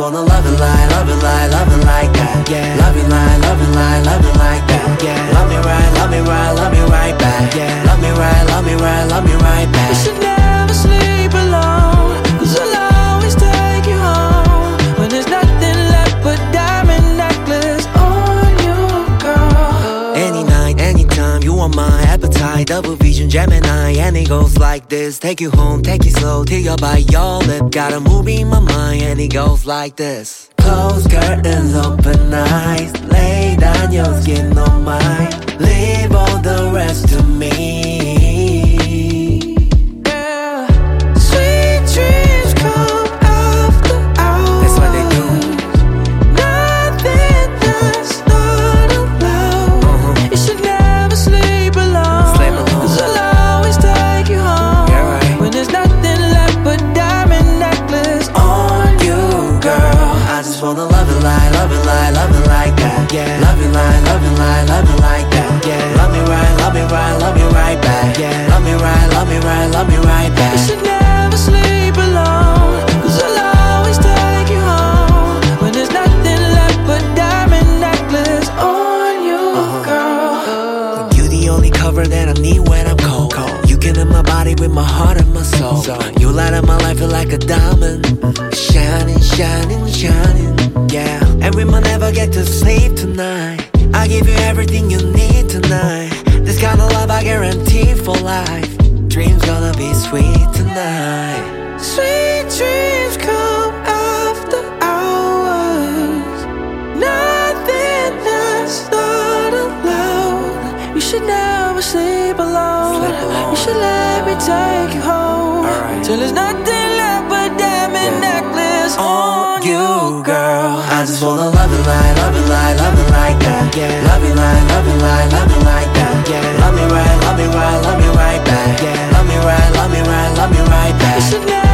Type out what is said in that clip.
wanna love it like, love it like, love it like that. Yeah. Love it like, love it like, love it like that. Yeah. Love me right, love me right, love me right back. Yeah. Love me right, love me right, love me right back. You should never sleep alone, 'cause I'll always take you home. When there's nothing left but diamond necklace on you, girl. Any night, anytime, you are my appetite. Double vision, Gemini, and it goes like this. Take you home, take it slow, till you're by your lip. Got a movie in my mind, and it goes like this. Close curtains, open eyes. Lay down your skin on mine. Leave all the rest to me. Yeah. Sweet dreams come after hours. That's what they do. Nothing that's not allowed. You should never sleep alone, Sleep alone. 'cause I'll always take you home. Yeah, right. When there's nothing left but diamond necklace On you, girl. I just wanna love it like, love it like, love it like that. Yeah. Love it like, love it like, love it like that. Yeah. Love me right, love me right, love me right back. Yeah. Love me right, love me right, love me right back. You should never sleep alone, 'cause I'll always take you home. When there's nothing left but diamond necklace on you, girl. You the only cover that I need when I'm cold. You get in my body with my heart and my soul. You light up my life like a diamond. Shining, shining, shining. Yeah. And we might never get to sleep tonight. I give you everything you need tonight. This kind of love I guarantee for life. Dreams gonna be sweet tonight. Sweet dreams come after hours. Nothing that's not allowed. You should never sleep alone. Sleep alone. You should let me take you home. Alright. Till there's nothing left but diamond necklace on you, girl. I just wanna love it like, love it like, love it like that. Yeah. Love it like, love it like, love it like that. Yeah. Love me right, love me right, love me right back. Yeah. Love me right, love me right, love me right back. You should never